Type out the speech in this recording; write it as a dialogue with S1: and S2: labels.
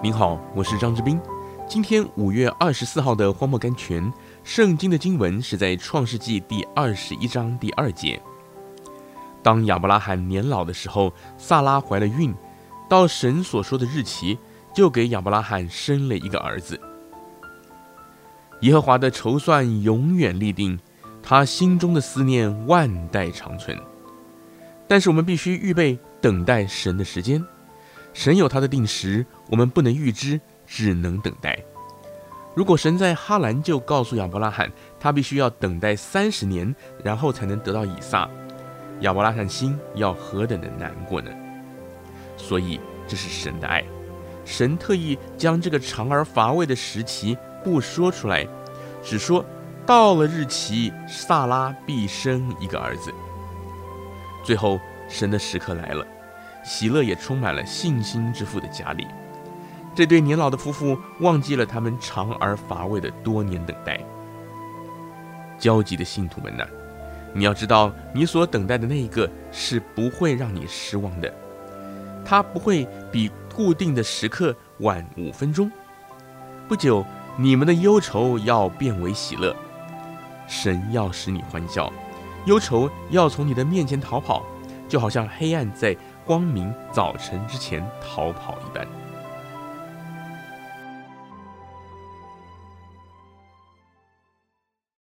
S1: 您好，我是张志斌。今天5月24号的荒漠甘泉，圣经的经文是在创世纪第21章第2节。当亚伯拉罕年老的时候，撒拉怀了孕，到神所说的日期，就给亚伯拉罕生了一个儿子。耶和华的筹算永远立定，他心中的思念万代长存。但是我们必须预备等待神的时间，神有他的定时，我们不能预知，只能等待。如果神在哈兰就告诉亚伯拉罕，他必须要等待30年，然后才能得到以撒，亚伯拉罕心要何等的难过呢？所以这是神的爱，神特意将这个长而乏味的时期不说出来，只说到了日期，撒拉必生一个儿子。最后神的时刻来了，喜乐也充满了信心之父的家里。这对年老的夫妇忘记了他们长而乏味的多年等待。焦急的信徒们啊，你要知道，你所等待的那一个是不会让你失望的，他不会比固定的时刻晚5分钟。不久，你们的忧愁要变为喜乐，神要使你欢笑，忧愁要从你的面前逃跑，就好像黑暗在光明早晨之前逃跑一般。